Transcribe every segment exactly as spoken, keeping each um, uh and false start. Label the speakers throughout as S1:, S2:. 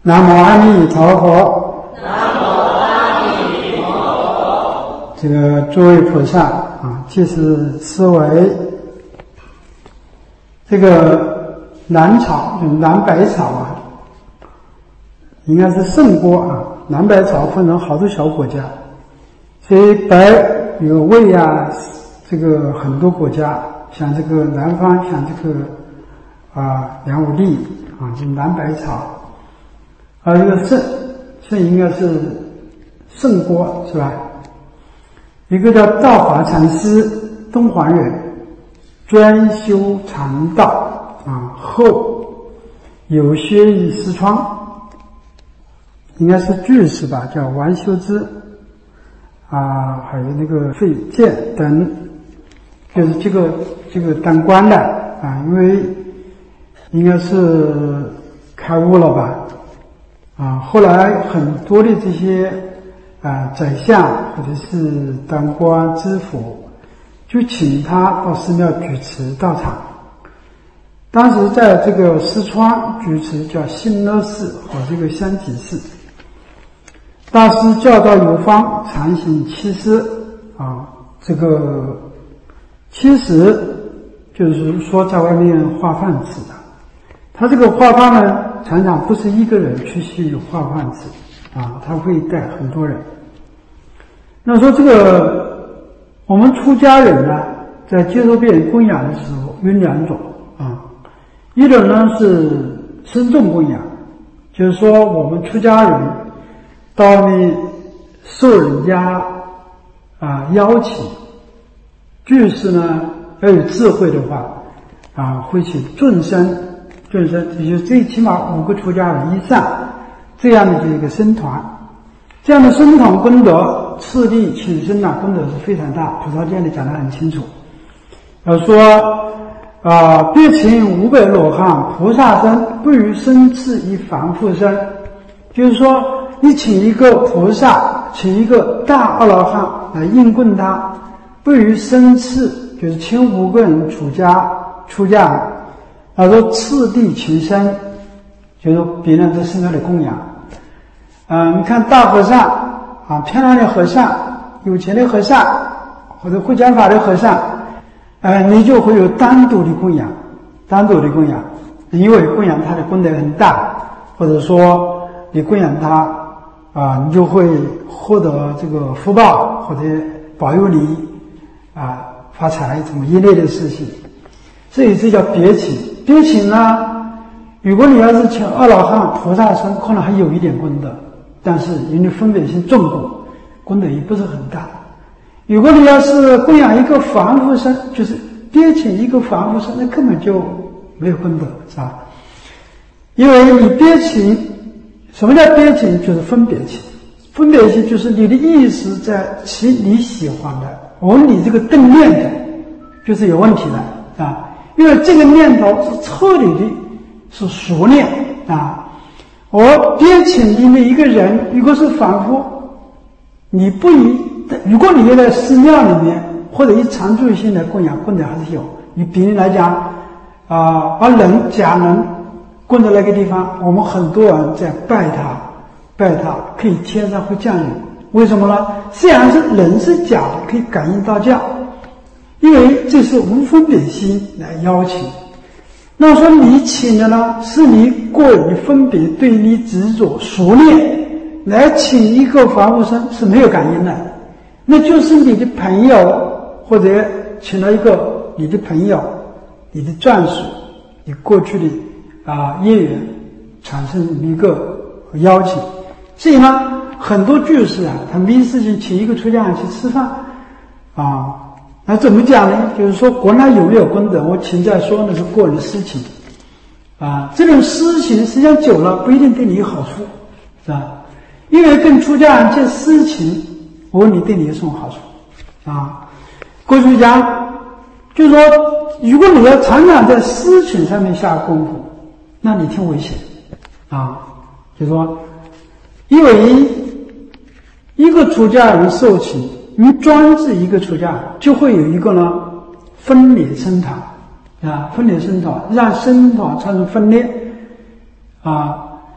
S1: 南无阿弥陀佛。
S2: 南无阿弥陀佛。
S1: 这个诸位菩萨啊，即是思维这个南草，就南北草啊，应该是圣国啊。南北草分成好多小国家，所以北有魏啊，这个很多国家，像这个南方，像这个啊梁武帝啊，就南北草。而这个圣圣应该是圣国是吧？一个叫道法禅师，东环人，专修禅道啊，后有学于四川，应该是居士吧，叫王修之啊，还有那个费建等，就是这个这个当官的啊，因为应该是开悟了吧。啊，后来很多的这些啊宰相或者是当官知府，就请他到寺庙举持道场。当时在这个四川举持叫新乐寺和这个香积寺。大师教导有方，常行七师啊，这个七师就是说在外面画饭吃的。他这个画饭呢，常常不是一个人去去画饭吃啊，他会带很多人。那说这个我们出家人呢，在接受别人供养的时候有两种啊，一种呢是僧众供养，就是说我们出家人到外面受人家啊邀请，居士呢要有智慧的话啊，会去众生。众生，也就最起码五个出家人以上，这样的一个僧团，这样的僧团功德，次第请僧啊，功德是非常大。菩萨经里讲得很清楚，要说啊，别请五百罗汉菩萨身，不如生次以凡夫身。就是说，你请一个菩萨，请一个大阿罗汉来应供他，不如生次，就是请五个人出家出家。他说次第情深，就是说别人在身上的供养。嗯，你看大和尚啊，漂亮的和尚，有钱的和尚，或者会讲法的和尚，呃，你就会有单独的供养，单独的供养，因为供养他的功德很大，或者说你供养他啊，你就会获得这个福报，或者保佑你啊发财，什么一类的事情。这也是叫别请。别请呢，如果你要是请阿罗汉菩萨身，可能还有一点功德，但是因为分别心重过，功德也不是很大。如果你要是供养一个凡夫身，就是别请一个凡夫身，那根本就没有功德，是吧？因为你别请，什么叫别请？就是分别请。分别心就是你的意识在起你喜欢的，而你这个动念的，就是有问题的啊。因为这个念头是彻底的，是熟念啊。我边请你的一个人，如果是凡夫，你不以，如果你在寺庙里面或者以常住性的供养，供德还是有。你比如来讲啊，把人假人供到那个地方，我们很多人在拜他，拜他可以天上会降雨，为什么呢？虽然是人是假的，可以感应到降。因为这是无分别心来邀请，那说你请的呢，是你个人的分别对你执着熟练来请一个凡夫身是没有感应的，那就是你的朋友或者请了一个你的朋友、你的眷属、你过去的啊业缘产生一个邀请。所以呢，很多居士啊，他没事情请一个出家人去吃饭啊。那怎么讲呢？就是说国内有没有功德，我请再说，那是个人私情啊。这种私情实际上久了不一定对你有好处，是吧？因为跟出家人结私情，我问你对你有什么好处啊？过去讲，就是说，如果你要常常在私情上面下功夫，那你挺危险啊。就是说，因为一个出家人受请。你专制一个出家，就会有一个呢分裂僧团啊，分裂僧团，让僧团产生分裂啊。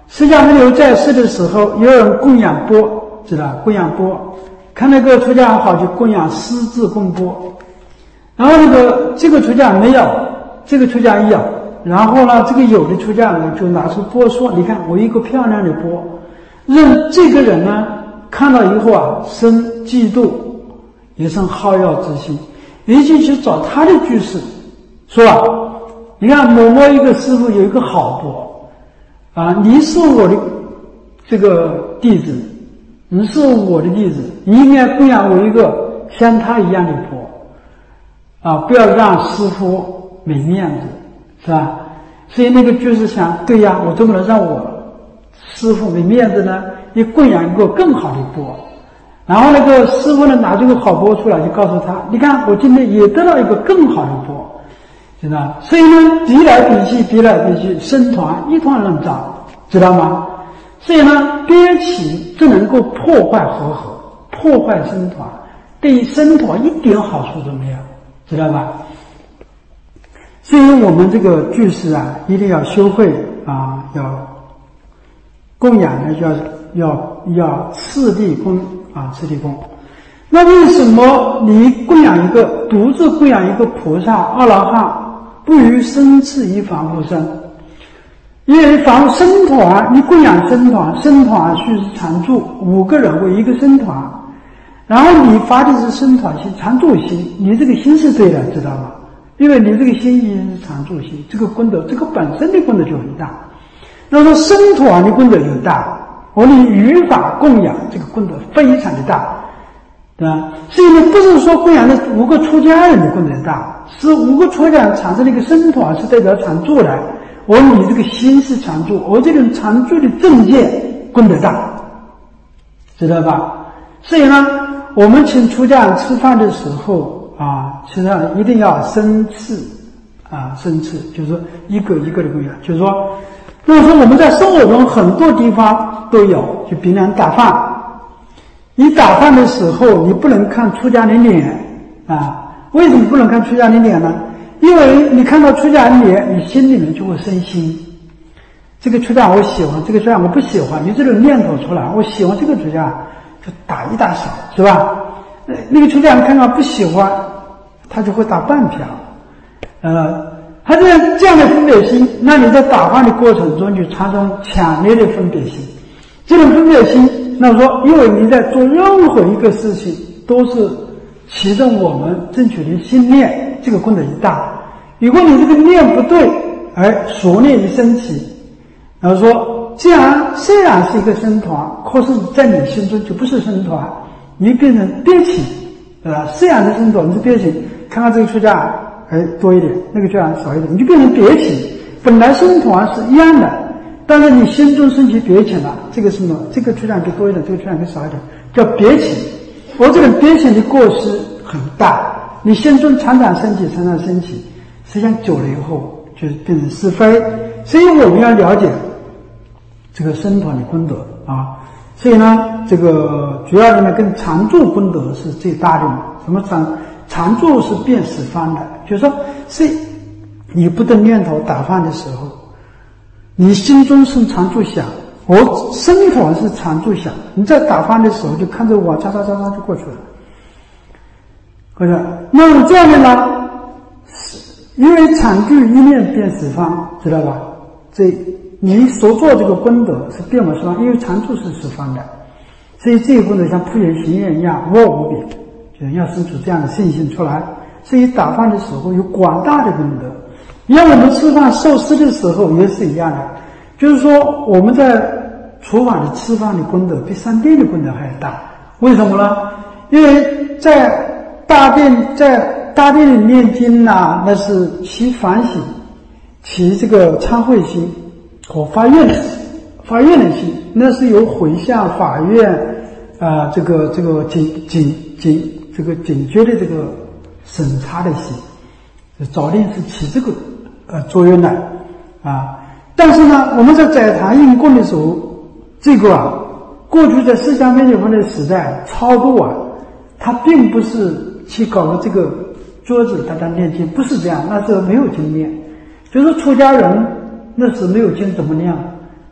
S1: 释迦牟尼在世的时候，有人供养钵，知道供养钵，看那个出家人好就供养狮子供钵，然后那个这个出家人没有，这个出家人有，然后呢，这个有的出家人就拿出钵说：“你看我一个漂亮的钵。”让这个人呢看到以后啊，生嫉妒，也生好乐之心，于是去找他的居士说：“啊，你看某某一个师傅有一个好钵啊，你是我的这个弟子，你是我的弟子，你应该供养我一个像他一样的钵啊，不要让师傅没面子，是吧？”所以那个居士想，对呀，我怎么能让我师傅没面子呢？你供养一个更好的钵。然后那个师傅呢拿这个好钵出来，就告诉他：“你看，我今天也得到一个更好的钵。”知道？所以呢，比来比去，比来比去，僧团一团乱糟，知道吗？所以呢，憋气只能够破坏和合，破坏僧团，对僧团一点好处都没有，知道吧？所以我们这个居士啊，一定要修慧啊，要供养呢，要要要次第供啊，次第供。那为什么你供养一个独自供养一个菩萨阿罗汉，不于生次于凡夫身？因为凡僧团，你供养僧团，僧团须是常住，五个人为一个僧团，然后你发的是僧团心、常住心，你这个心是对的，知道吗？因为你这个心意是常住心，这个功德，这个本身的功德就很大。那说僧团的功德就大，我们语法供养这个功德非常的大，对吧？所以呢，不是说供养的五个出家人的功德大，是五个出家人产生的一个僧团是代表常住的。我你这个心是常住，我这种常住的正见功德大，知道吧？所以呢，我们请出家人吃饭的时候啊，实际上一定要生次啊，生次就是说一个一个的供养，就是说，那么说我们在生活中很多地方都有，就比如打饭，你打饭的时候你不能看出家人脸啊，为什么不能看出家人脸呢？因为你看到出家人脸，你心里面就会生心。这个出家我喜欢，这个出家我不喜欢，你这种念头出来，我喜欢这个出家就打一大小，是吧？那个出家人看到不喜欢，他就会打半瓢。呃，他这样这样的分别心，那你在打饭的过程中就产生强烈的分别心。这种分别心，那么说，因为你在做任何一个事情，都是启动我们正确的心念，这个功德一大。如果你这个念不对，而所念一升起，然后说，这样虽然是一个僧团，可是在你心中就不是僧团，你变成憋气，对吧？虽然是僧团，你是憋气，看看这个出家哎多一点，那个出家少一点，你就变成憋气。本来僧团是一样的，但是你心中升起憋气了，这个什么？这个出家就多一点，这个出家就少一点，叫憋气。我这个憋气的过失很大，你心中常常升起，常常升起，实际上久了以后就变成是非。所以我们要了解这个僧团的功德啊。所以呢，这个主要的呢，跟常住功德是最大的嘛。什么常常住是变十方的，就是说，是你不动念头打饭的时候，你心中是常住想。我僧团是常住想，你在打饭的时候就看着我，嚓嚓嚓嚓就过去了。或者，那么这样的呢，因为常住一念变十方，知道吧？这你所做这个功德是变为十方，因为常住是十方的，所以这个功德像普贤行愿一样，无无边，就是要生出这样的信心出来。所以打饭的时候有广大的功德，像我们吃饭受施的时候也是一样的。就是说，我们在厨房里吃饭的功德比上殿的功德还要大。为什么呢？因为在大殿，在大殿里念经呐、啊，那是其反省，其这个忏悔心和发愿的发愿的心，那是由回向法院啊、呃，这个这个警警警这个警觉的这个审查的心，早定是起这个呃作用的啊。但是呢，我们在载堂印供的时候，这个啊，过去在释迦牟尼佛的时代超度啊，他并不是去搞个这个桌子大家念经，不是这样，那时候没有经念，就是出家人那时没有经怎么念，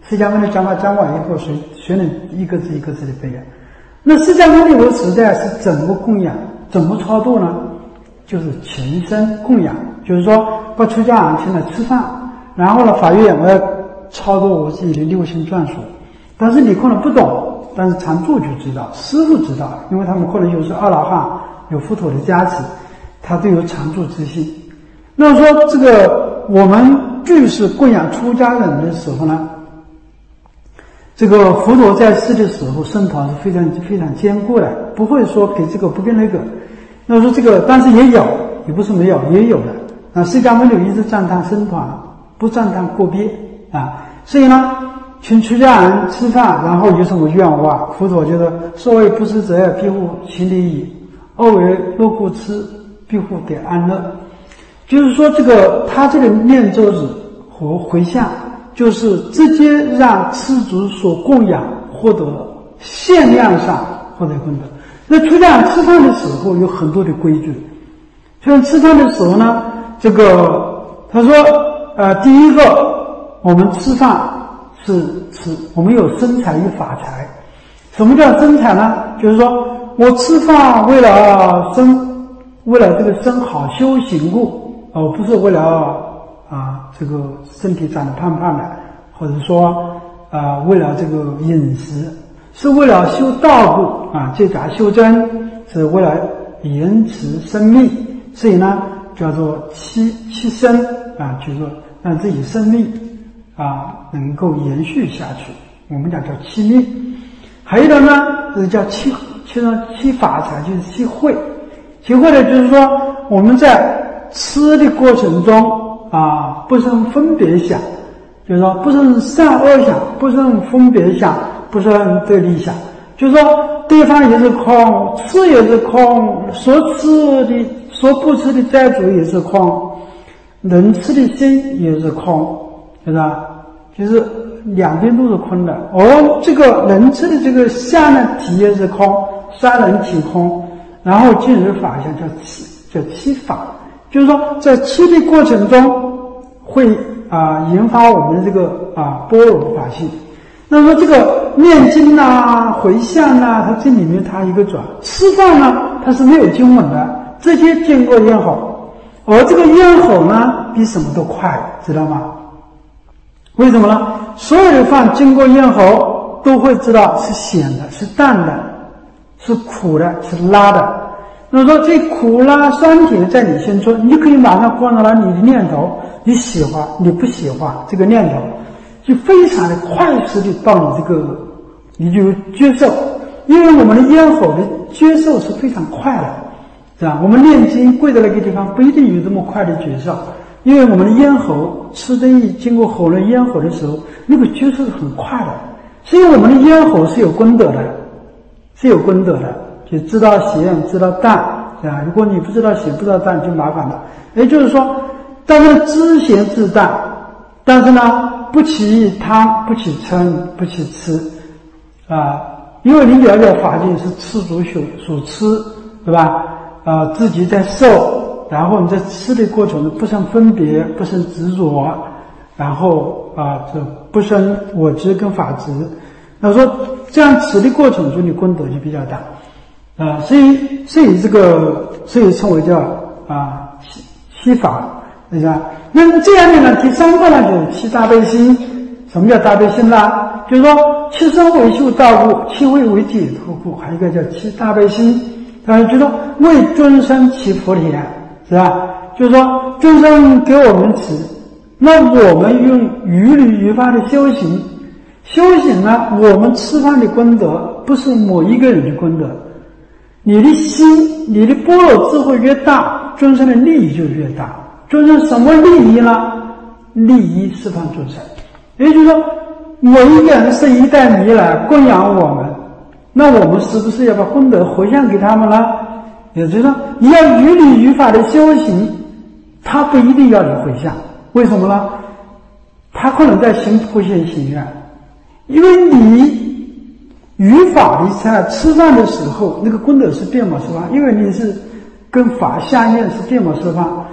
S1: 释迦牟尼讲话讲完以后，谁谁能一个字一个字的背啊？那释迦牟尼佛时代是怎么供养、怎么超度呢？就是全身供养，就是说把出家人请来吃饭，然后呢，法院我要超度我自己的六亲眷属，但是你可能不懂，但是常住就知道，师父知道，因为他们可能有是阿拉汉，有佛陀的加持，他都有常住之心。那么说这个我们具是供养出家人的时候呢，这个佛陀在世的时候，僧团是非常非常坚固的，不会说给这个不给那个。那说这个，但是也有，也不是没有，也有的。啊，释迦牟尼一直赞叹僧团，不赞叹个别啊。所以呢，请出家人吃饭，然后有什么愿望，佛陀觉得所谓不施者，必乎其利矣；恶为若故吃，必乎得安乐。就是说，这个他这个念咒子和回向，就是直接让吃主所供养获得限量上获得功德。那出家人吃饭的时候有很多的规矩，像吃饭的时候呢，这个他说，呃，第一个，我们吃饭是吃，我们有生财与法财。什么叫生财呢？就是说我吃饭为了生，为了这个生好修行故，而不是为了啊这个身体长得胖胖的，或者说啊为了这个饮食。是为了修道故啊，结杂修真，是为了延迟生命，所以呢叫做七七生啊，就是说让自己生命啊能够延续下去，我们讲叫七命。还有的呢是叫七七七法财，就是七慧。七慧呢就是说我们在吃的过程中啊不生分别想，就是说不生善恶想，不生分别想，不生对立想，就是说对方也是空，吃也是空，所吃的所不吃的债主也是空，能吃的心也是空，是吧？就是两边都是空的。而这个能吃的这个相呢体也是空，三人体空，然后进入法相叫七，叫七法，就是说在吃的过程中会啊引发我们的这个啊般若法性。那么这个念经啊、回向啊，它这里面它一个转。吃饭呢，它是没有经文的，直接经过咽喉，而这个咽喉呢，比什么都快，知道吗？为什么呢？所有的饭经过咽喉，都会知道是咸的、是淡的、是苦的、是辣的。那么说这苦辣酸甜在你心中，你就可以马上观察到你的念头，你喜欢，你不喜欢这个念头。就非常的快速的到你这个，你就接受，因为我们的咽喉的接受是非常快的，是吧？我们念经跪在那个地方不一定有这么快的接受，因为我们的咽喉吃东西经过喉咙咽喉的时候，那个接受是很快的，所以我们的咽喉是有功德的，是有功德的，就知道咸，知道淡，是吧？如果你不知道咸，不知道淡，就麻烦了。也就是说，但是知咸知淡，但是呢，不起贪，不起嗔，不起痴，啊，因为你了解法境是吃主所所吃，对吧？啊，自己在受，然后你在吃的过程中不生分别，不生执着，然后啊，这不生我执跟法执。那说这样吃的过程中，你功德就比较大，啊，所以所以这个所以称为叫啊七七法，对吧？那么这样的呢，第三个呢就是七大悲心。什么叫大悲心呢？就是说七生为修道故，七慧为解脱故，还有一个叫七大悲心。他就说为众生祈福田，是吧？就是说众生给我们吃，那我们用于理于法的修行，修行呢，我们吃饭的功德不是某一个人的功德，你的心，你的般若智慧越大，众生的利益就越大。众生什么利益呢？利益十方众生。也就是说，某一个人是一袋米来供养我们，那我们是不是要把功德回向给他们呢？也就是说，你要于理于法的修行，他不一定要你回向。为什么呢？他可能在行普贤行愿，因为你于法的在吃饭的时候，那个功德是遍满十方，因为你是跟法相应是遍满十方。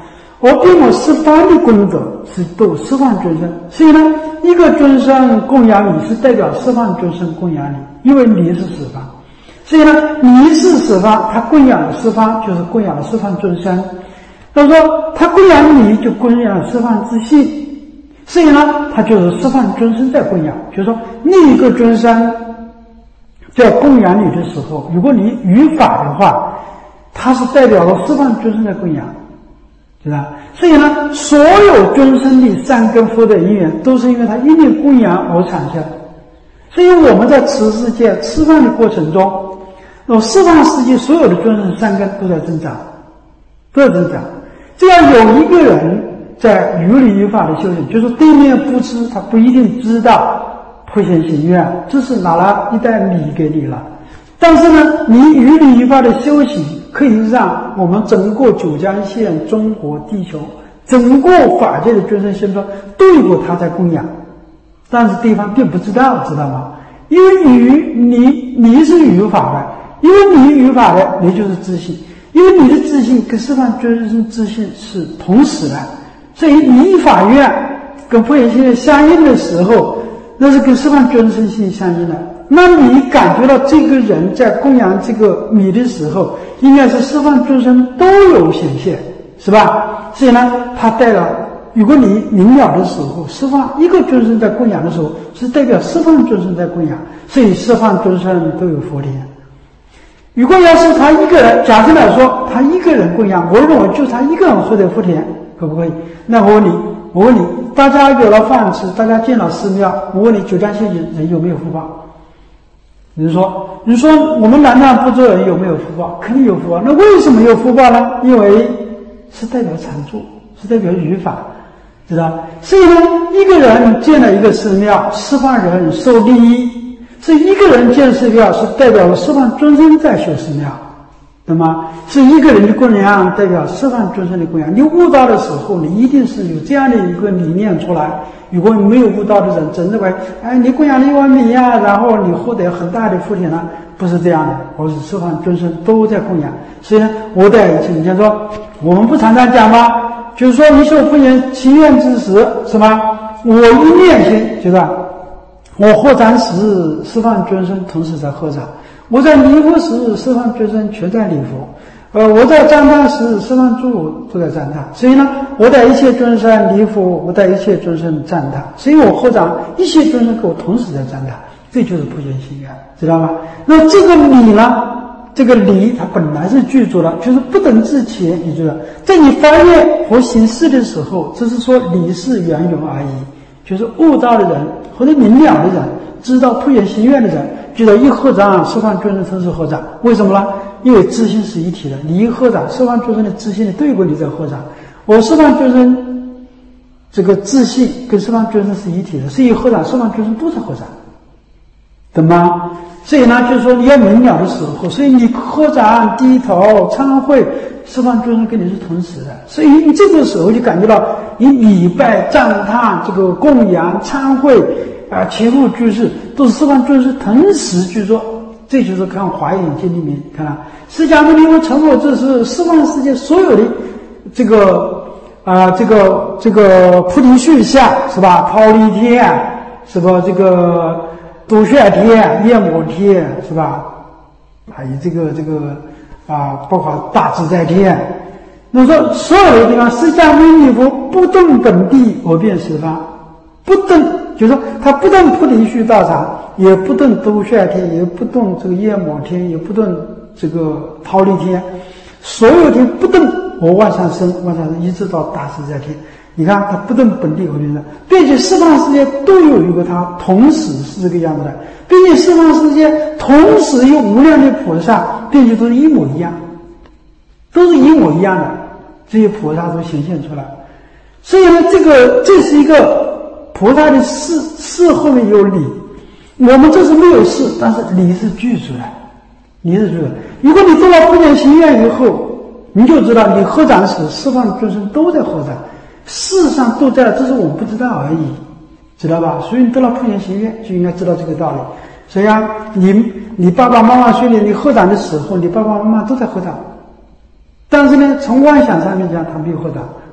S1: 而并我十方的功德是度十方众生，所以呢，一个众生供养你是代表十方众生供养你，因为你是十方，所以呢，你是十方，他供养了十方，就是供养了十方众生。他说他供养你，就供养了十方自信，所以呢，他就是十方众生在供养。就是说，另一个众生在供养你的时候，如果你于法的话，它是代表了十方众生在供养。对吧？所以呢，所有众生的善根福德因缘，都是因为他一念供养而产生。所以我们在此世界吃饭的过程中，那么十方世界所有的众生善根都在增长，都在增长。只要有一个人在如理如法的修行，就是对面不知，他不一定知道普贤行愿，这是拿了一袋米给你了。但是呢，你如理如法的修行，可以让我们整个九江县、中国地球、整个法界的众生心中都有他在供养，但是对方并不知道，知道吗？因为你你你是于法的，因为你于法的，你就是自信，因为你的自信跟十方众生自信是同时的，所以你法愿跟普贤行愿相应的时候，那是跟十方众生心相应的。那你感觉到这个人在供养这个米的时候，应该是十方众生都有显现，是吧？所以呢，它代表，如果你明了的时候，十方一个众生在供养的时候，是代表十方众生在供养，所以十方众生都有福田。如果要是他一个人，假设来说，他一个人供养，我认为就他一个人获得福田，可不可以？那我问你，我问你，大家有了饭吃，大家建了寺庙，我问你，九江县人有没有福报？你说，你说我们南赧部洲人有没有福报？肯定有福报。那为什么有福报呢？因为是代表常住，是代表于法，知道？所以呢，一个人建了一个寺庙，十方人受利益。所以一个人建寺庙是代表了十方众生在修寺庙，懂吗？是一个人的供养代表十方众生的供养。你悟道的时候，你一定是有这样的一个理念出来。如果没有悟道的人真认为，哎，你供养了一碗米呀、啊，然后你获得很大的福田了，不是这样的，而是十方众生都在供养。所以呢，我在以前说，我们不常常讲吗？就是说，你修福缘祈愿之时，是吗？我一念心，对吧？我合掌时，十方众生同时在合掌；我在礼佛时，十方众生全在礼佛。呃，我在赞叹时，十方诸佛都在赞叹。所以呢，我在一切众生礼佛，我在一切众生赞叹。所以我合掌，一切众生跟我同时在赞叹，这就是普贤行愿，知道吗？那这个理呢？这个理它本来是具足的，就是不等之前，你知道，在你发愿和行事的时候，只是说理是圆融而已。就是悟道的人或者明了的人，知道普贤行愿的人，觉得一合掌，十方众生同时合掌。为什么呢？因为自信是一体的，你一合掌，十方众生的自信的对过你在合掌。我十方众生这个自信跟十方众生是一体的，所以合掌，十方众生都在合掌，懂吗？所以呢，就是说你要明了的时候，所以你合掌、低头、参会，十方众生跟你是同时的。所以你这个时候就感觉到，你礼拜、赞叹、这个供养、参会啊、祈福居士，都是十方众生同时去做。这就是看《华严经》里面看了，释迦牟尼佛成佛之时，十方世界所有的这个啊、呃，这个这个菩提树下是吧？忉利天是吧？这个都率天、焰摩天是吧？还有这个这个啊，包括大自在天。那么说，所有的地方，释迦牟尼佛不动本地而遍十方，不动就是说，他不动菩提树道场，也不动都率天，也不动这个焰摩天，也不动这个忉利天，所有天不动而往上升，往上升，一直到大自在天。你看，他不动本地而遍的，并且十方世界都有一个他，同时是这个样子的，并且十方世界同时有无量的菩萨，并且都是一模一样，都是一模一样的，这些菩萨都显现出来。所以呢，这个这是一个菩萨的事，事后面有理，我们这是没有事，但是理是具足的，理是具足的。如果你做了普贤行愿以后，你就知道你合掌时，十方众生都在合掌。事实上都在，只是我们不知道而已，知道吧？所以你得了普贤行愿，就应该知道这个道理。所以啊，你你爸爸妈妈虽然你合掌的时候，你爸爸妈妈都在合掌，但是呢，从妄想上面讲，他没有合掌。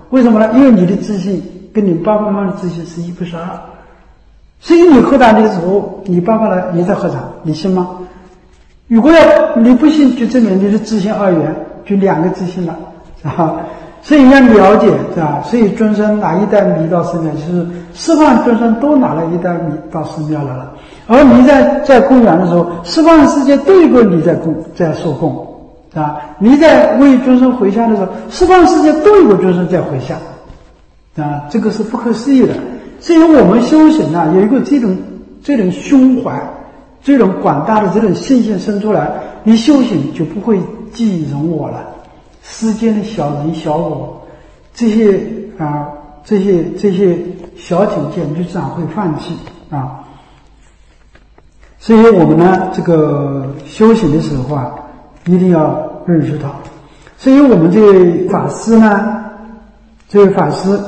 S1: 为什么呢？因为你的自信跟你爸爸妈妈的自信是一不是二，所以你喝茶的时候，你爸爸呢也在喝茶，你信吗？如果要你不信，就证明你的自信二元，就两个自信了啊。所以要了解，是吧？所以尊生拿一袋米到寺庙，就是释放尊生都拿了一袋米到寺庙来了。而你在在供养的时候，十方世界都有个你在供，在受供，啊，你在为尊生回向的时候，十方世界都有个尊生在回向，啊，这个是不可思议的。所以我们修行啊，有一个这种这种胸怀，这种广大的这种信心生出来，你修行就不会记人我了。世间的小人小我，这些啊，这些这些小境界，你就自然会放弃啊。所以我们呢，这个修行的时候啊，一定要认识到。所以我们这位法师呢，这位法师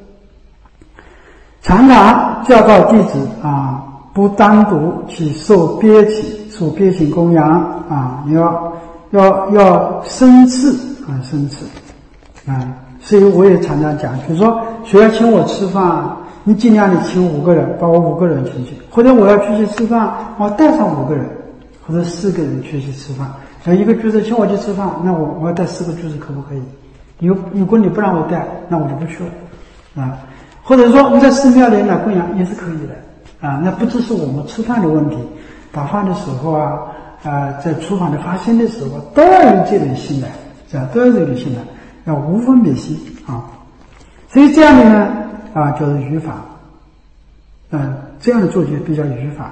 S1: 常常教导弟子啊，不单独去受憋起，受憋行供养啊，要要要生次啊，生次啊。所以我也常常讲，比如说谁要请我吃饭，你尽量的请五个人，把我五个人请去，或者我要出去吃饭，我带上五个人或者四个人去去吃饭。有一个居士请我去吃饭，那我我要带四个居士可不可以？如如果你不让我带，那我就不去了啊。或者说我们在寺庙里来供养也是可以的啊。那不只是我们吃饭的问题，打饭的时候啊，啊，在厨房的发心的时候，都要有这种心来，是吧？都要有这种心来，要无分别心啊。所以这样的呢，啊，叫做语法，嗯，这样的做就比较语法。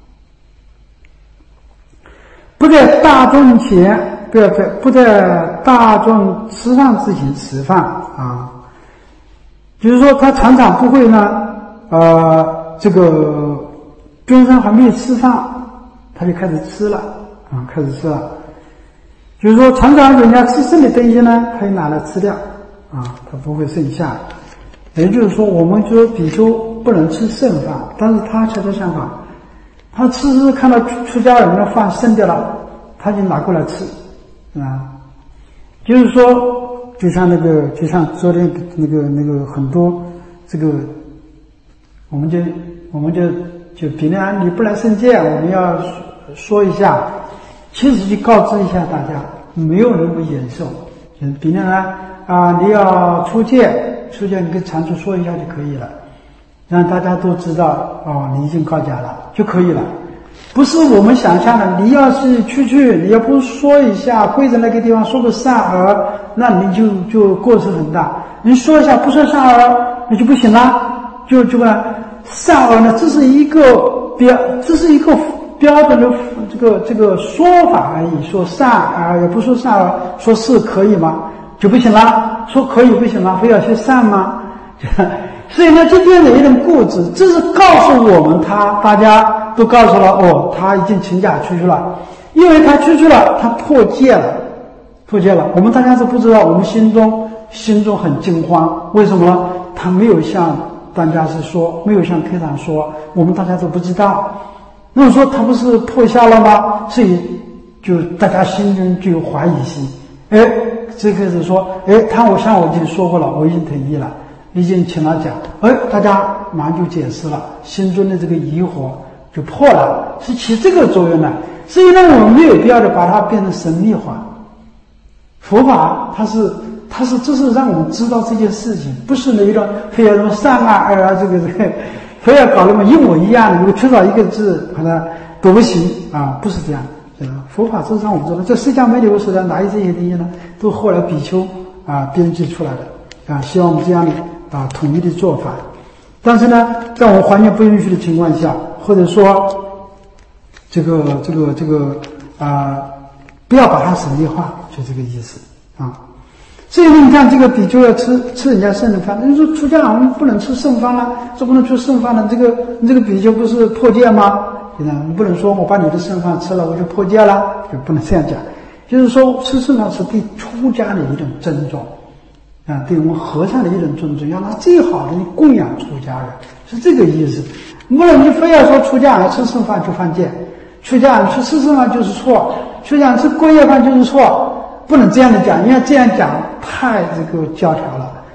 S1: 不在大众前，不要在不在大众吃饭之前吃饭啊。就是说，他常常不会呢，呃，这个尊生还没有吃饭，他就开始吃了啊，开始吃了。就是说，常常人家吃剩的东西呢，可以拿来吃掉啊，他不会剩下。也就是说，我们说比丘不能吃剩饭，但是他恰恰相反，他吃吃看到出家人的饭剩掉了，他就拿过来吃啊。就是说。就像那个，就像昨天那个那个很多这个，我们就我们就就比如啊，你不来圣戒，我们要说一下，其实就告知一下大家，没有那么严重。就是比如呢啊，你要出戒，出戒你跟禅师说一下就可以了，让大家都知道哦，你已经告假了就可以了。不是我们想象的，你要是出去，你要不说一下，跪在那个地方说个善儿，那你就就过失很大。你说一下不说善儿，那就不行了，就就呢，善儿呢，这是一个标，这是一个标准的这个这个说法而已。说善儿也不说善儿，说是可以吗？就不行了。说可以不行吗？非要去善吗？所以呢，这边的一种固执，这是告诉我们他，大家都告诉了哦，他已经请假出去了，因为他出去了，他破戒了，破戒了。我们大家都不知道，我们心中心中很惊慌，为什么呢？他没有向大家是说，没有向科长说，我们大家都不知道。那么说他不是破下了吗？所以就大家心中就有怀疑心。哎，这个是说，哎，他我向我已经说过了，我已经同意了。已经请了讲，哎，大家马上就解释了，心中的这个疑惑就破了，是起这个作用的。所以呢，我们没有必要的把它变成神秘化。佛法它是它是这是让我们知道这件事情，不是那一种非要什么善啊二啊这个这个，非要搞那么一模一样的，如果缺少一个字，好像都不行啊，不是这样。佛法这是让我们知道，这释迦牟尼佛时代哪有这些东西呢？都后来比丘啊编辑出来的啊，希望我们这样的。啊，统一的做法，但是呢，在我们环境不允许的情况下，或者说，这个这个这个啊，不要把它神秘化，就这个意思啊。所以呢，你看这个比丘要吃吃人家剩的饭，你说出家人不能吃剩饭了，这不能吃剩饭了，这个你这个比丘不是破戒吗？对吧？你不能说我把你的剩饭吃了，我就破戒了，就不能这样讲。就是说，吃剩饭是对出家的一种尊重。啊，对我们和尚的一种尊重，要拿最好的供养出家人，是这个意思。不能你非要说出家人吃剩饭就犯戒，出家人吃吃剩饭就是错，出家人吃过夜饭就是错，不能这样的讲，因为这样讲太这个教条了。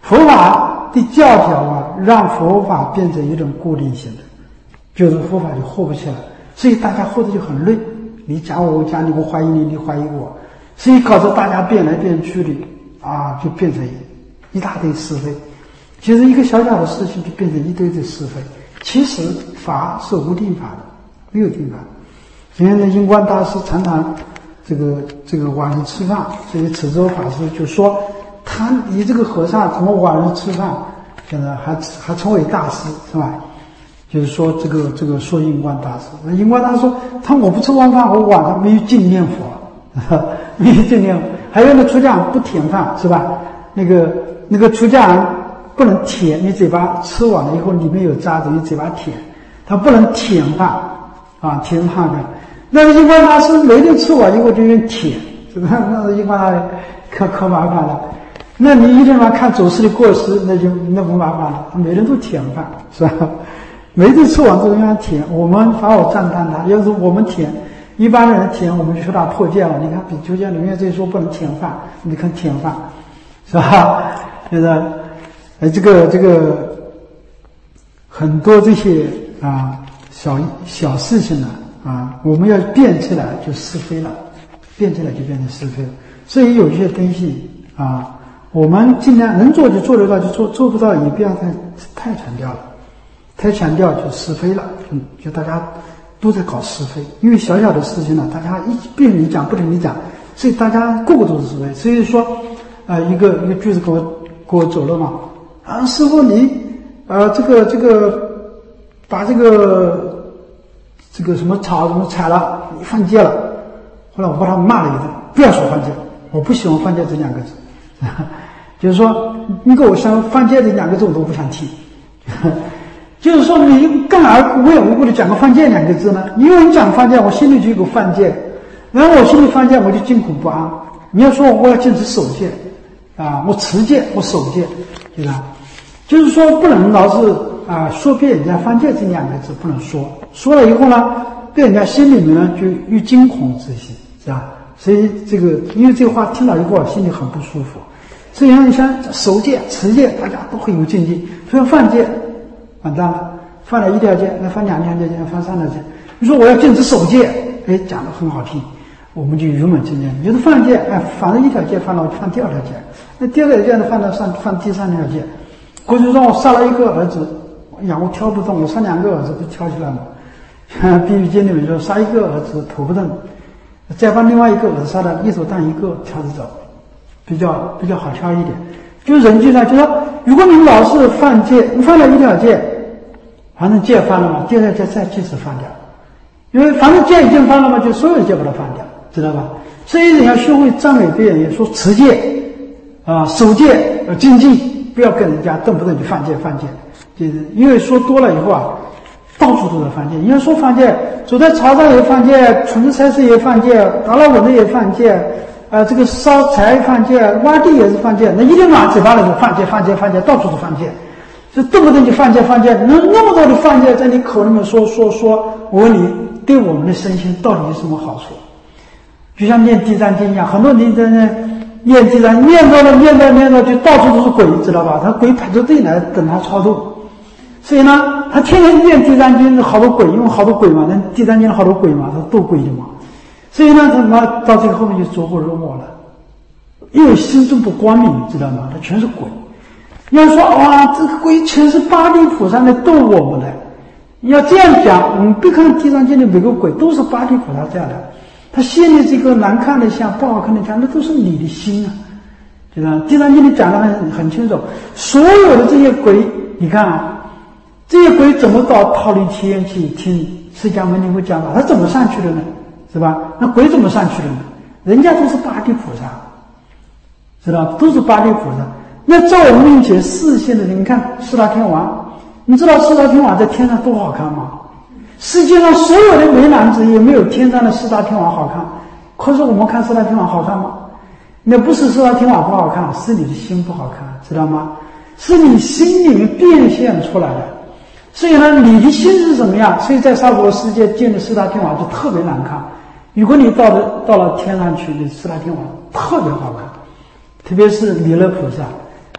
S1: 佛法的教条啊，让佛法变成一种固定性的，就是佛法就活不起来，所以大家活得就很累。你讲我，我讲你，我怀疑你，你怀疑我，所以搞得大家变来变去的啊，就变成一大堆是非。其实一个小小的事情就变成一堆的是非。其实法是无定法的，没有定法。今天的印光大师常常这个这个晚上吃饭，所以慈州法师就说他你这个和尚怎么晚上吃饭，现在还还成为大师是吧？就是说这个这个说印光大师，那印光大师说他我不吃晚饭，我晚上没有净念佛，没有净念佛。还有那出家人不舔饭是吧？那个那个出家人不能舔，你嘴巴吃完了以后里面有渣子，你嘴巴舔，他不能舔饭啊，舔饭的。那个印光大师每天吃完以后就用舔，是吧？那印光大师可可麻烦了。那你一天晚上看走势的过失，那就那不麻烦了，每人都舔饭是吧？每次吃完之后让他舔，我们反而赞叹他。要是我们舔，一般的人舔，我们就说他破戒了。你看，比九戒里面这说不能舔饭，你看舔饭，是吧？就是，呃，这个这个很多这些啊小小事情呢啊，我们要变起来就是非了，变起来就变成是非了。所以有些东西啊，我们尽量能做就做得到，就做做不到也不要太太强调了。太强调就是非了，嗯，就大家都在搞是非，因为小小的事情呢，大家一不听你讲，不听你讲，所以大家个个都是是非。所以说，呃，一个一个句子给我给我走了嘛，啊，师父你，呃，这个这个把这个这个什么草什么踩了，你犯戒了。后来我把他骂了一顿，不要说犯戒，我不喜欢犯戒这两个字，就是说你给我想犯戒这两个字我都不想听。就是说你干嘛无缘无故的讲个犯戒两个字呢？因为你讲犯戒，我心里就有个犯戒，然后我心里犯戒，我就惊恐不安。你要说我要坚持守戒啊，我持戒，我守戒，对吧？就是说不能老是啊说被人家犯戒这两个字不能说，说了以后呢，被人家心里面呢就越惊恐之心，是吧？所以这个因为这个话听了以后心里很不舒服。所以你像守戒、持戒，大家都会有禁忌，所以犯戒。完蛋了，犯了一条戒，那犯两条戒，犯三条戒。你说我要坚持守戒，哎，讲得很好听，我们就郁闷今天。有的犯戒，哎，犯了一条戒，犯了犯第二条戒，那第二条戒呢，犯了犯犯第三条戒。过去让我杀了一个儿子，哎呀，我挑不动，我杀两个儿子不挑起来吗？《比喻经》里面说，杀一个儿子头不动，再把另外一个儿子杀了，一手当一个挑着走，比较比较好挑一点。就是人际上，就说如果你老是犯戒，你犯了一条戒。反正戒犯了嘛，第二条戒再继续犯掉，因为反正戒已经犯了嘛，就所有的戒把它犯掉，知道吧？所以人要学会赞美别人，也说持戒啊，守戒要精进，不要跟人家动不动就犯戒犯戒，就是因为说多了以后啊，到处都在犯戒。你要说犯戒，走在潮上也犯戒，存着菜市也犯戒，打了蚊子也犯戒，呃，这个烧柴犯戒，挖地也是犯戒，那一天晚上嘴巴里头犯戒犯戒犯戒，到处都犯戒。就动不动就犯戒犯戒，那那么多的犯戒在你口里面说说说，我问你，对我们的身心到底有什么好处？就像念地藏经一样，很多人在那念地藏，念着了念着念着就到处都是鬼，知道吧？他鬼排着队来等他超度，所以呢，他天天念地藏经，好多鬼，因为好多鬼嘛，那地藏经好多鬼嘛，他斗鬼的嘛，所以呢，他妈到这个后面就走火入魔了，因为心中不光明，知道吗？他全是鬼。要说哇，这个鬼全是八地菩萨来逗我们的，要这样讲，我们别看地藏经的每个鬼都是八地菩萨这样的，他现的这个难看的像，不好看的像，那都是你的心啊，对吧？地藏经里讲得很很清楚，所有的这些鬼，你看啊，这些鬼怎么到忉利天去听释迦牟尼佛讲法？他怎么上去的呢？是吧？那鬼怎么上去的呢？人家都是八地菩萨，知道都是八地菩萨。那在我们面前视线的人，你看四大天王，你知道四大天王在天上多好看吗？世界上所有的美男子也没有天上的四大天王好看。可是我们看四大天王好看吗？那不是四大天王不好看，是你的心不好看，知道吗？是你心里面变现出来的。所以呢，你的心是什么样？所以在娑婆世界见的四大天王就特别难看。如果你到了到了天上去，那四大天王特别好看，特别是弥勒菩萨。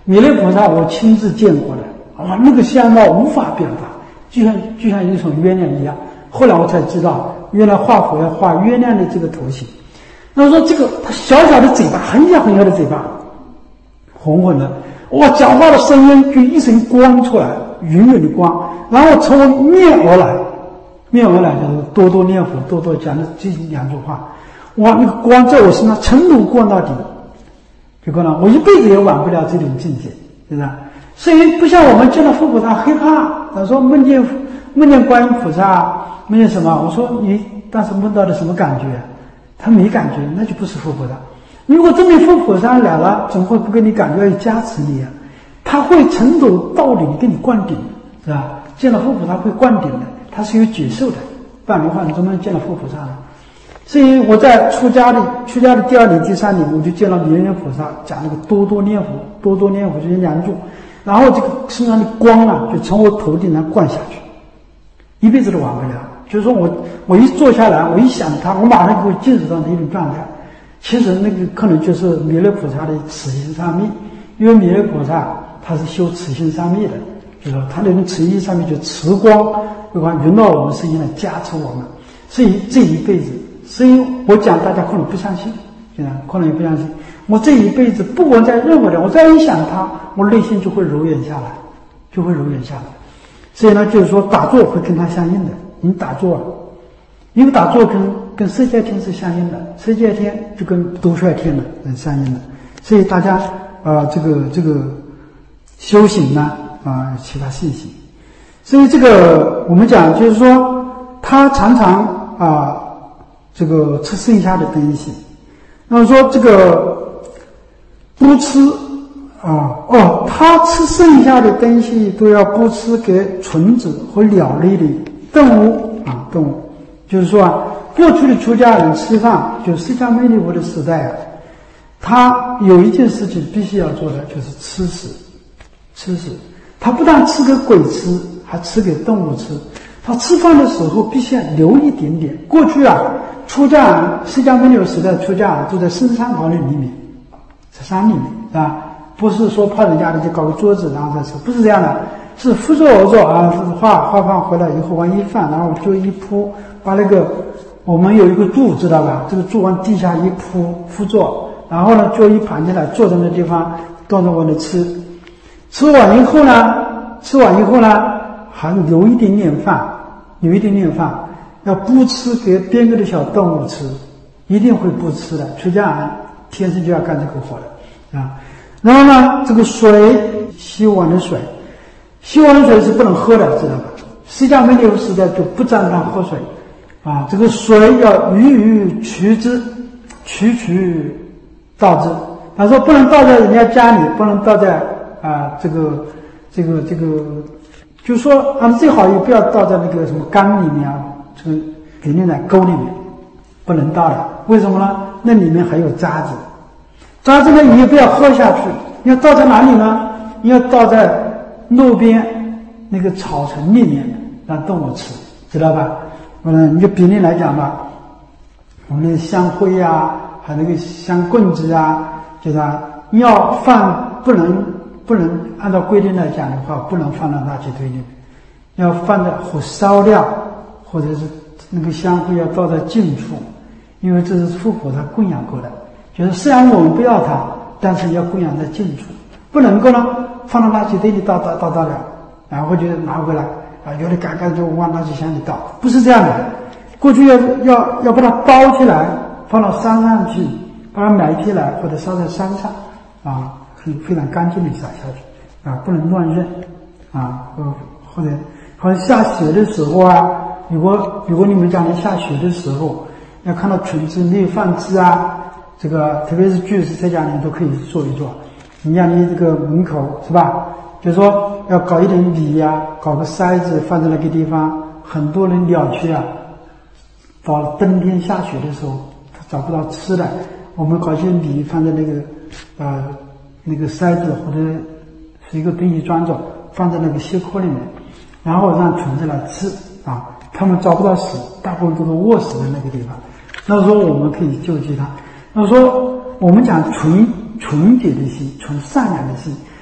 S1: 弥勒菩萨我亲自见过的，哇，那个相貌无法表达，就像就像一种月亮一样。后来我才知道，原来画佛要画月亮的这个头型。那我说这个他小小的嘴巴，很小很小的嘴巴，红红的，哇，讲话的声音就一层光出来，圆圆的光，然后从我面而来，面而来就是多多念佛，多多讲的这两句话，哇，那个光在我身上成如光到底，结果呢，我一辈子也挽不了这种境界，是不是？所以不像我们见到佛菩萨害怕，他说梦见梦见观音菩萨，梦见什么？我说你当时梦到的什么感觉？他没感觉，那就不是佛菩萨。如果真的佛菩萨来了，怎么会不给你感觉要加持你啊？他会成走道理给你灌顶，是吧？见到佛菩萨会灌顶的，他是有觉受的，不然的话你怎么能见到佛菩萨呢？所以我在出家的出家的第二年、第三年，我就见到弥勒菩萨讲那个多多念佛，多多念佛就是两句，然后这个身上的光啊，就从我头顶上灌下去，一辈子都完不了。就是说我我一坐下来，我一想他，我马上就会进入到那种状态。其实那个可能就是弥勒菩萨的慈心三昧，因为弥勒菩萨他是修慈心三昧的，就是说他那种慈心三昧就慈光，对吧？云到我们身上来加持我们，所以这一辈子，所以我讲大家可能不相信，对吧？可能也不相信。我这一辈子不管在任何的，我再一想他，我内心就会柔软下来，就会柔软下来。所以呢，就是说打坐会跟他相应的。你打坐，因为打坐跟跟色界天是相应的，色界天就跟兜率天的是相应的，所以大家啊、呃，这个这个修行呢啊、呃，其他信息。所以这个我们讲就是说，他常常啊、呃，这个吃剩下的东西，那么说这个不吃啊哦，他吃剩下的东西都要不吃给虫子和鸟类的。动物啊，动物，就是说啊，过去的出家人吃饭，就释迦牟尼佛的时代啊，他有一件事情必须要做的，就是吃食，吃食。他不但吃给鬼吃，还吃给动物吃。他吃饭的时候必须要留一点点。过去啊，出家人释迦牟尼佛时代出家人住在深山老林里面，在山里面啊，不是说泡人家里就搞个桌子然后再吃，不是这样的。是复坐而坐啊，是画画饭回来以后往一放，然后就一铺，把那个我们有一个柱知道吧？这个柱往地下一铺复坐，然后呢就一盘起来，坐在那地方端着往那吃。吃完以后呢，吃完以后呢，还留一点点饭，留一点点饭，要不吃给边个的小动物吃，一定会不吃的。出家人天生就要干这个活的啊。然后呢，这个水洗碗的水。洗碗水是不能喝的，知道吧？释迦牟尼佛时代就不赞他喝水，啊，这个水要予予取之，取取倒之。他说不能倒在人家家里，不能倒在啊这个这个这个，就是说啊最好也不要倒在那个什么缸里面啊，这个肯定在沟里面，不能倒的。为什么呢？那里面还有渣子，渣子呢你也不要喝下去，你要倒在哪里呢？你要倒在路边那个草丛里面让动物吃，知道吧？嗯，你就比例来讲吧，我们的香灰啊，还有那个香棍子啊，就是啊，你要放不能不能按照规定来讲的话，不能放到垃圾堆里面，要放在火烧掉，或者是那个香灰要倒在近处，因为这是佛菩萨供养过的。就是虽然我们不要它，但是要供养在近处，不能够呢放到垃圾堆里倒倒倒倒了，然后就拿回来啊，有的干干就往垃圾箱里倒，不是这样的。过去要要要把它包起来，放到山上去，把它埋起来，或者烧在山上啊，很非常干净的撒下去啊，不能乱扔啊，或或者或者下雪的时候啊，如果如果你们讲的下雪的时候，要看到裙子没有放置啊，这个特别是居士在家里都可以做一做。你像你这个门口是吧？就是说要搞一点米呀、啊，搞个筛子放在那个地方，很多人鸟去啊，到冬天下雪的时候，他找不到吃的，我们搞些米放在那个呃那个筛子或者是一个东西装着，放在那个蟹壳里面，然后让虫子来吃啊，他们找不到食，大部分都是饿死的那个地方。那时候我们可以救济他。那说我们讲纯纯洁的心，纯善良的心，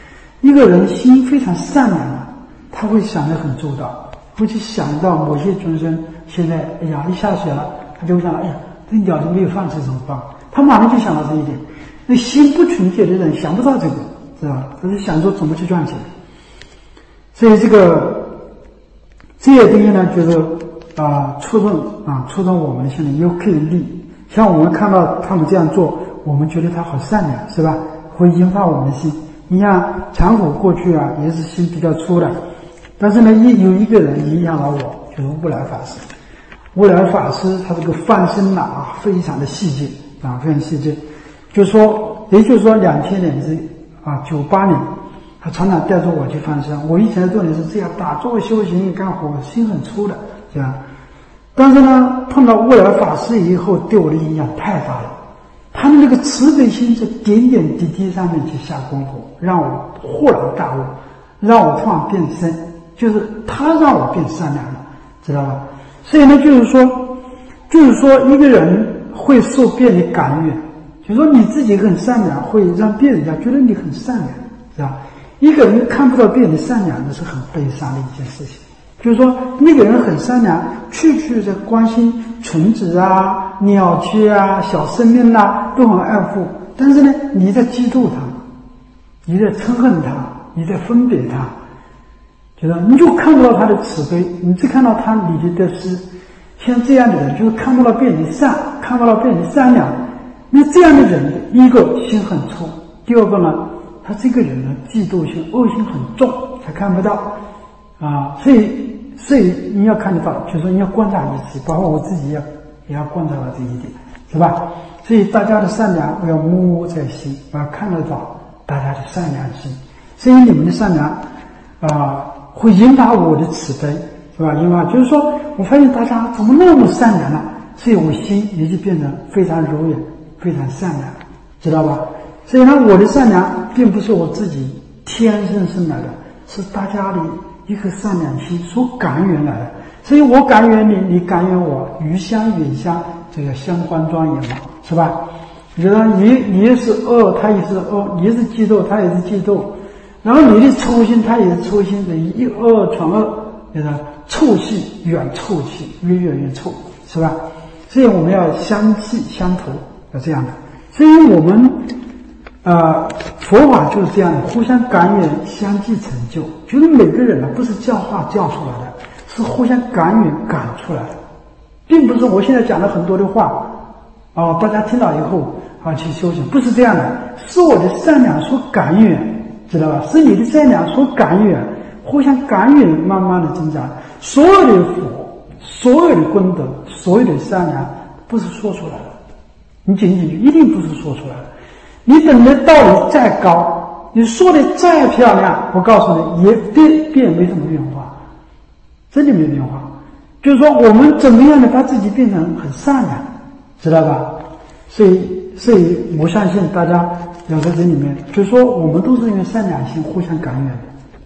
S1: 一个人心非常善良啊，他会想得很周到，会去想到某些众生现在哎呀一下雪了，他就会想哎呀这鸟都没有饭吃怎么办？他马上就想到这一点。那心不纯洁的人想不到这个，是吧？他是想说怎么去赚钱。所以这个这些东西呢，就是啊，触动啊，触动我们现在有可以力。像我们看到他们这样做，我们觉得他好善良，是吧？会引发我们的心。你像长虎过去啊，也是心比较粗的，但是呢，一有一个人影响了我，就是悟来法师。悟来法师他这个放生啊，非常的细致啊，非常细致。就说，也就是说，两千年之啊，九八年，他常常带着我去放生。我以前做的是这样打坐修行干活，心很粗的这样。但是呢，碰到悟来法师以后，对我的影响太大了。他的那个慈悲心在点点滴滴上面去下功夫，让我豁然大悟，让我突然变身，就是他让我变善良了，知道吧？所以呢，就是说，就是说一个人会受别人的感染，就是说你自己很善良，会让别人家觉得你很善良，是吧？一个人看不到别人的善良，那是很悲伤的一件事情。就是说，那个人很善良，处处在关心虫子啊、鸟雀啊、小生命啊，都很爱护。但是呢，你在嫉妒他，你在憎恨他，你在分别他，觉得你就看不到他的慈悲，你只看到他理的得失。像这样的人，就是看不到别人的善，看不到别人的善良。那这样的人，一个心很粗，第二个呢，他这个人呢，嫉妒心、恶心很重，他看不到啊，所以。所以你要看得到，就是说你要观察一切，包括我自己要也要观察到这一点，是吧？所以大家的善良我要默默在心，我要看得到大家的善良心。所以你们的善良啊、呃，会引发我的慈悲，是吧？引发就是说，我发现大家怎么那么善良了、啊，所以我心也就变得非常柔软，非常善良，知道吧？所以呢，我的善良并不是我自己天生生来的，是大家的一颗善良心所感染来的，所以我感染你，你感染我，鱼香远香，这个相关庄严嘛，是吧？你觉得你你也是恶，他也是恶，你是嫉妒，他也是嫉妒，然后你的粗心，他也是粗心的，一恶传恶，觉得臭气远臭气，越远越臭，是吧？所以我们要相契相投，要这样的。所以我们呃，佛法就是这样的，互相感染，相继成就。就是每个人呢，不是教化教出来的，是互相感染感出来的，并不是我现在讲了很多的话啊、哦，大家听到以后啊去修行，不是这样的，是我的善良所感染，知道吧？是你的善良所感染，互相感染，慢慢的增长。所有的佛，所有的功德，所有的善良，不是说出来的，你谨记，一定不是说出来的。你等的道理再高，你说的再漂亮，我告诉你，也变变没什么变化，真的没变化。就是说，我们怎么样的把自己变成很善良，知道吧？所以，所以我相信大家要在这里面，就是说，我们都是因为善良心互相感染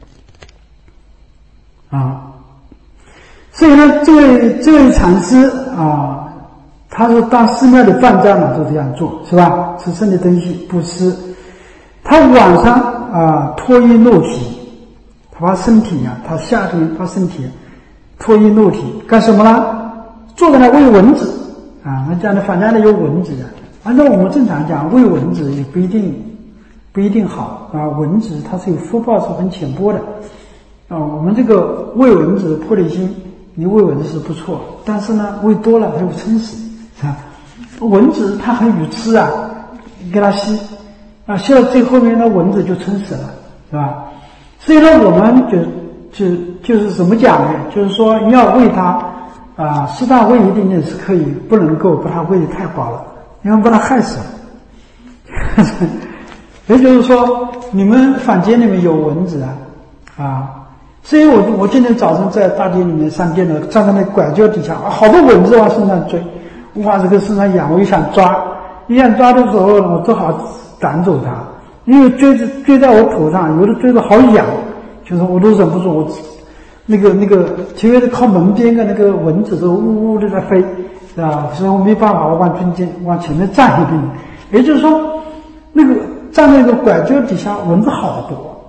S1: 的啊。所以呢，这位这位禅师啊。他是当寺庙的饭站嘛，就这样做，是吧？吃剩的东西不吃。他晚上啊脱衣露体，他把身体啊，他夏天把身体脱衣露体干什么呢？坐在那喂蚊子啊！那这样的饭站里有蚊子的，按照我们正常讲，喂蚊子也不一定不一定好啊。蚊子它是有福报，是很浅薄的啊。我们这个喂蚊子玻璃心，你喂蚊子是不错，但是呢，喂多了它会撑死。啊，蚊子它很愚痴啊，你给它吸啊，吸到最后面那蚊子就撑死了，是吧？所以呢，我们就就就是怎么讲呢？就是说你要喂它啊，适当喂一点点是可以，不能够把它喂得太饱了，因为把它害死了。也就是说，你们房间里面有蚊子啊啊，所以我我今天早上在大街里面上电脑，站在那拐角底下，啊，好多蚊子往身上追。往这个身上痒，我就想抓，一想抓的时候，我只好赶走它，因为追着追在我头上，有的追着好痒，就是我都忍不住，我那个那个，因为是靠门边的那个蚊子都呜呜的在飞，是吧？所以我没办法，我往中间往前面站一点，也就是说，那个站在那个拐角底下，蚊子好多，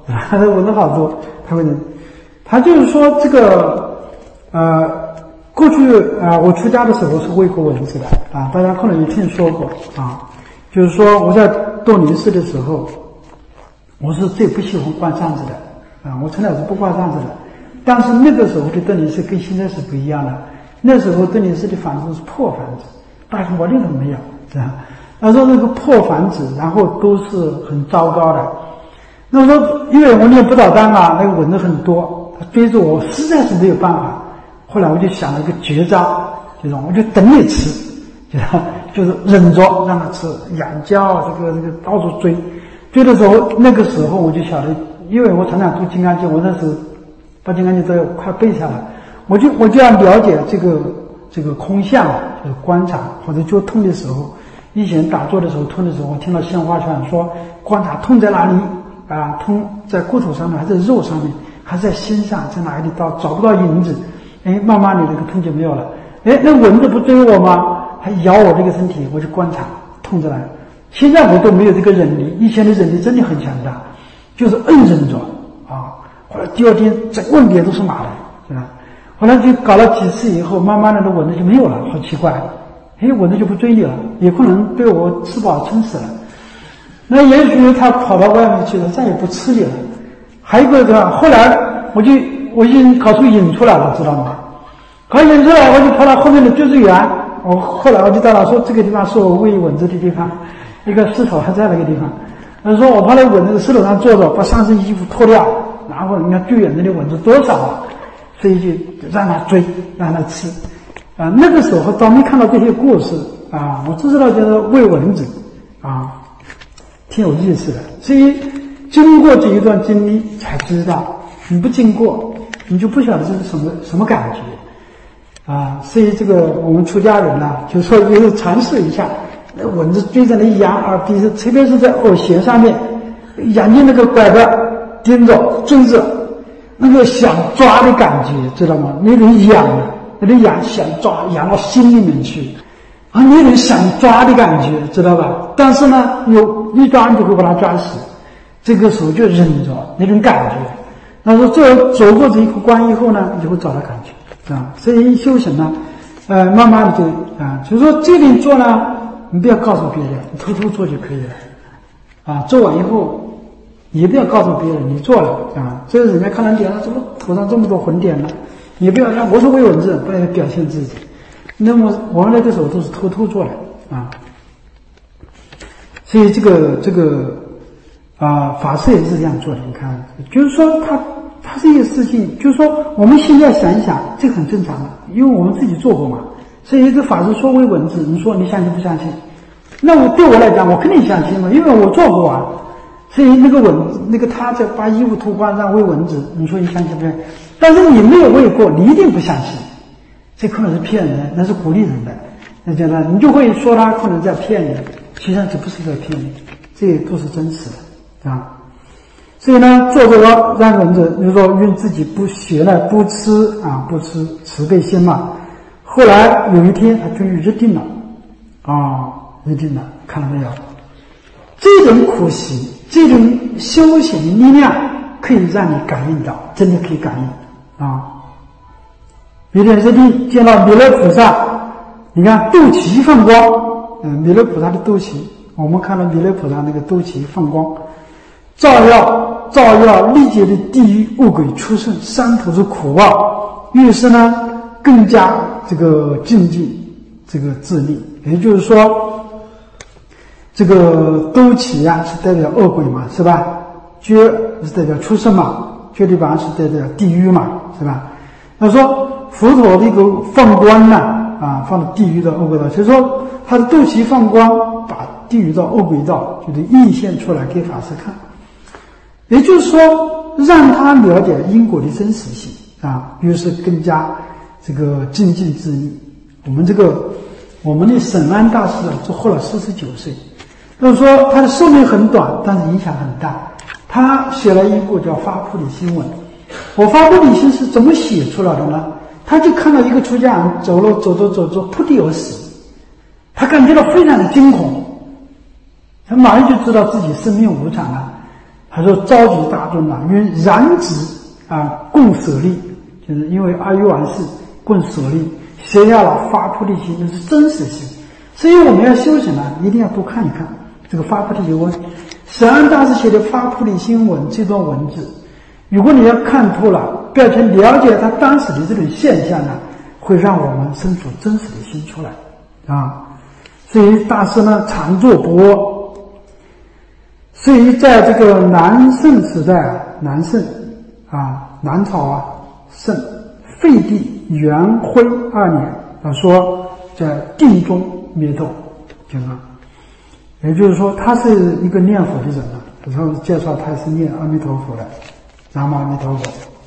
S1: 他的蚊子好多，他会，他就是说这个，呃，过去啊、呃，我出家的时候是喂过蚊子的啊，大家可能也听说过啊，就是说我在斗林寺的时候，我是最不喜欢挂帐子的啊，我从来是不挂帐子的，但是那个时候的斗林寺跟现在是不一样的，那时候斗林寺的房子是破房子，大什么的都没有，是吧？他说那个破房子，然后都是很糟糕的。那么说，因为我念不倒单啊，那个蚊子很多，他追着我，实在是没有办法。后来我就想了一个绝招，就是我就等你吃，就是就是忍着让他吃，养教这个这个到处追，追的时候，那个时候我就晓得，因为我常常读《金刚经》，我那时把《金刚经》都要快背下来，我就我就要了解这个这个空相，就是观察或者就痛的时候。以前打坐的时候痛的时候，我听到鲜花传说观察痛在哪里啊？痛在骨头上面，还是肉上面，还是在心上，在哪一里到找不到影子？哎，慢慢的这个痛就没有了。哎，那蚊子不追我吗？还咬我这个身体，我就观察痛在哪里。现在我都没有这个忍力，以前的忍力真的很强大，就是硬忍着啊。后来第二天整个脸都是麻的，是吧？后来就搞了几次以后，慢慢的那蚊子就没有了，好奇怪。哎，蚊子就不追你了，也可能被我吃饱撑死了。那也许他跑到外面去了，再也不吃你了。还有一个对吧？后来我就我已经搞出瘾出来了，知道吗？搞瘾出来，我就跑到后面的救治员。我后来我就到了说这个地方是我喂蚊子的地方，一个石头还在那个地方。他说我跑到蚊子的石头上坐着，把上身衣服脱掉，然后你看救援的那蚊子多少啊，所以就让他追，让他吃。啊，那个时候倒没看到这些故事啊，我只知道就是喂蚊子啊，挺有意思的。所以经过这一段经历才知道，你不经过，你就不晓得这是什么什么感觉啊。所以这个我们出家人呢，就说也是尝试一下，那蚊子追着你痒耳鼻子，特别是在耳弦上面，眼睛那个拐的盯着盯着，那个想抓的感觉，知道吗？那种痒的。那个痒想抓，痒到心里面去，啊，那种想抓的感觉，知道吧？但是呢，有一抓你就会把它抓死，这个时候就忍着那种感觉。那说这走过这一个关以后呢，你就会找到感觉啊。所以修行呢，呃，慢慢的就啊，就是说这点做呢，你不要告诉别人，你偷偷做就可以了啊。做完以后，也不要告诉别人你做了啊，这人家看到点了，怎么头上这么多红点呢？也不要让我是喂蚊子，不要表现自己。那么我们那个时候都是偷偷做的啊，所以这个这个啊法师也是这样做的。你看，就是说他他这些事情，就是说我们现在想一想，这很正常的，因为我们自己做过嘛。所以一个法师说喂蚊子，你说你相信不相信？那我对我来讲，我肯定相信嘛，因为我做过啊。所以那个蚊子，那个他在把衣服脱光让喂蚊子，你说你相信不相信？但是你没有喂过，你一定不相信，这可能是骗人，那是鼓励人的，那就呢，你就会说他可能在骗你，实际上这不是在骗你，这都是真实的啊。所以呢，做这个让蚊子，就是说用自己不学了，不吃啊，不吃慈悲心嘛。后来有一天，他终于日定了啊，日定了，看到没有？这种苦习，这种修行的力量，可以让你感应到，真的可以感应。啊，有点日定见到弥勒菩萨，你看肚脐放光，嗯，弥勒菩萨的肚脐，我们看到弥勒菩萨那个肚脐放光，照耀照耀历劫的地狱恶鬼出生，三途之苦报，于是呢更加这个精进这个自立。也就是说，这个肚脐啊是代表恶鬼嘛，是吧？觉是代表出生嘛，觉地板是代表地狱嘛，是吧？那说佛陀的一个放光呢，啊，放到地狱的恶鬼道，所以说他的肚脐放光，把地狱道、恶鬼道就是映现出来给法师看，也就是说让他了解因果的真实性啊，于是更加这个精进自立。我们这个我们的沈安大师啊，只活了四十九岁，就是说他的寿命很短，但是影响很大。他写了一部叫《发菩提心文》，我发菩提心是怎么写出来的呢？他就看到一个出家人走路走着走着扑地而死，他感觉到非常的惊恐，他马上就知道自己生命无常了。 他说召集大众啊，与燃指啊共舍利，就是因为阿育王是共舍利，学下了发菩提心，这是真实心。所以我们要修行呢，一定要多看一看这个发菩提心文。沈安大师写的发菩提心文这段文字，如果你要看透了，并且了解他当时的这种现象呢，会让我们生出真实的心出来啊。所以大师呢常作钵，所以在这个南宋时代啊，南宋啊，南朝啊，宋废帝元徽二年啊，说在定中灭度经啊，也就是说他是一个念佛的人啊，然后介绍他是念阿弥陀佛的，南无阿弥陀佛。